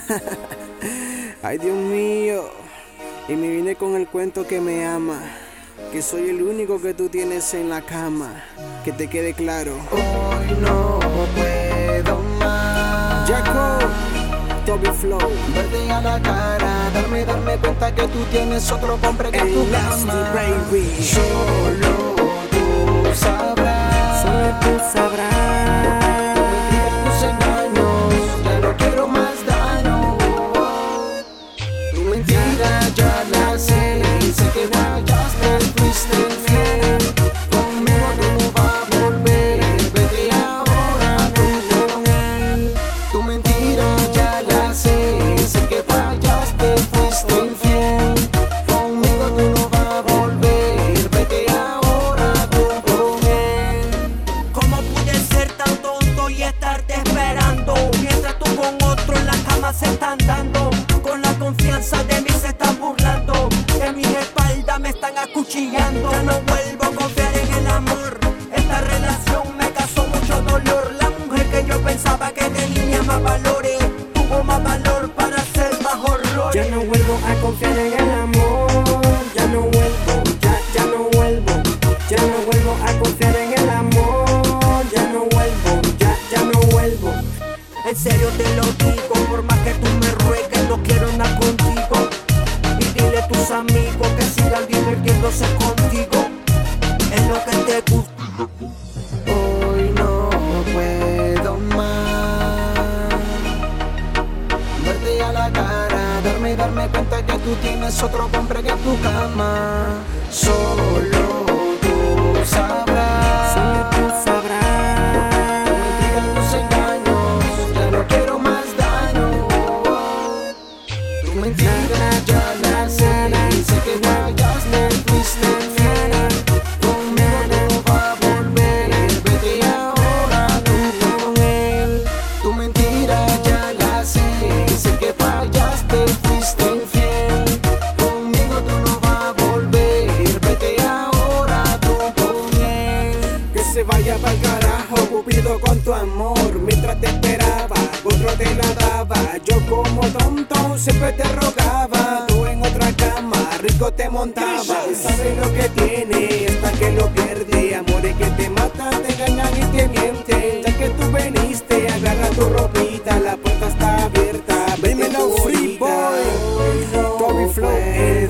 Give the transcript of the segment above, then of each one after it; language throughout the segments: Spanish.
Ay, Dios mío. Y me vine con el cuento que me ama, que soy el único que tú tienes en la cama. Que te quede claro. Hoy no puedo más. Jaco, Toby Flow. Verte a la cara, darme cuenta que tú tienes otro hombre que tu Nasty cama. Baby. Solo tú sabrás. Solo tú sabrás. Tus engaños, ya no quiero más daño. Tu mentira ya la sé. Sé que vayas, te fuiste infiel. Conmigo no va a volver. Vete ahora tú con él. Tu mentira ya la sé. Sé que vayas, te fuiste infiel. Conmigo tú no vas a volver. Vete ahora tú con él. ¿Cómo pude ser tan tonto y estarte esperando? Mientras tú con otro en la cama se están dando. Con la confianza de mí se están burlando. De mi espalda me están acuchillando. Ya no vuelvo a confiar en el amor. Esta relación me causó mucho dolor. La mujer que yo pensaba que tenía más valores tuvo más valor para hacer más horrores. Ya no vuelvo a confiar en el amor. Ya no vuelvo, ya no vuelvo. Ya no vuelvo a confiar en el amor. Ya no vuelvo, ya no vuelvo. En serio te lo digo, por más que tú me ruegues, no quiero nada contigo. Y dile a tus amigos que sigan divirtiéndose contigo. Es lo que te gusta. Hoy no puedo más. Verte a la cara, darme cuenta que tú tienes otro hombre que tu cama. Solo tú sabrás. Solo tú sabrás. Tus engaños, ya no quiero más daño. Tu mentira ya la sé. Sé que vayas, te fuiste infiel. Conmigo no va a volver. Vete ahora tú con él. Tu mentira ya la sé. Sé que vayas, te fuiste infiel. Conmigo tú no vas a volver. Vete ahora tú con él. Que se vaya pa'l carajo, Cupido, con tu amor. Mientras te esperaba, otro te la daba. Yo como tonto siempre te rogaba. Tú en otra cama, rico te montaba. Sabes lo que tiene hasta que lo pierde. Amores que te matan, te engañan y te mienten. Ya que tú veniste, agarra tu ropita. La puerta está abierta. Dímelo, Free Boy. Toby Flow, el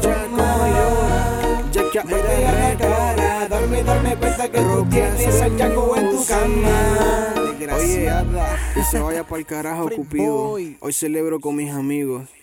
ya que vete a la cara, darme cuenta que tú tienes al Jaco en tu cama. Oye, que se vaya pa'l carajo, Cupido. Hoy celebro con mis amigos.